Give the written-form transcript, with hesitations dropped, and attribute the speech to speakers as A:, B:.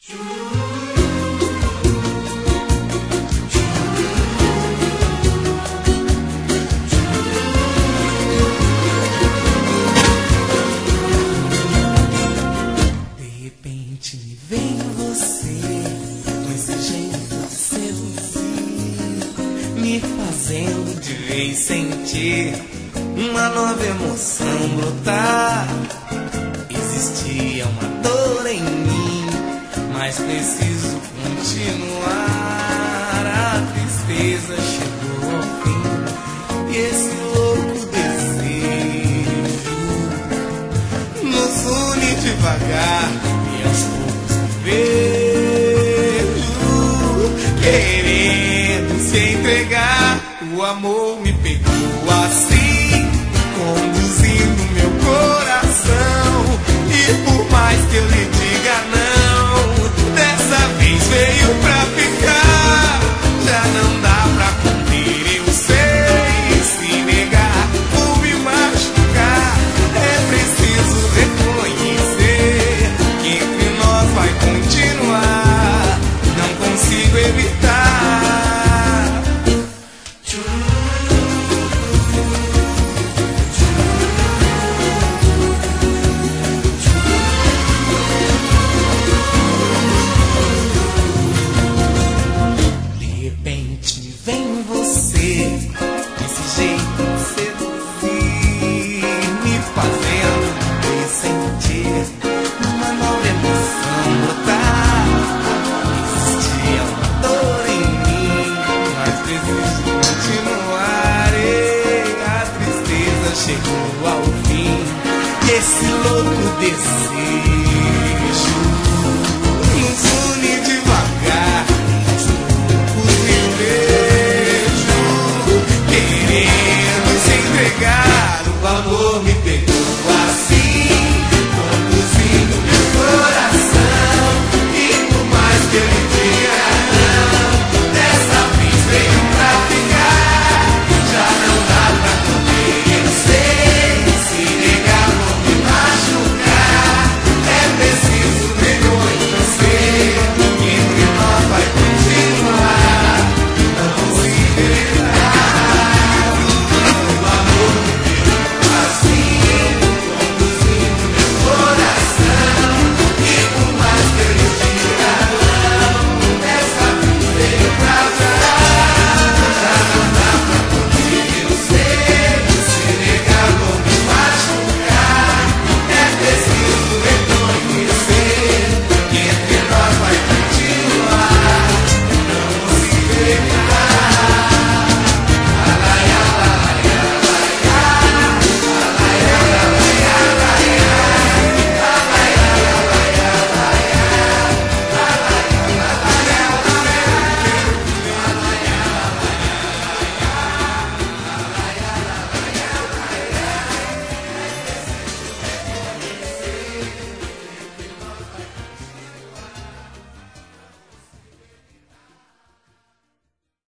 A: De repente me vem você, com esse jeito de seduzir, me fazendo de vez sentir uma nova emoção brotar. Existia uma dor em mim, mas preciso continuar. A tristeza chegou ao fim e esse louco desejo nos une devagar e aos poucos me vejo querendo se entregar. O amor me pegou.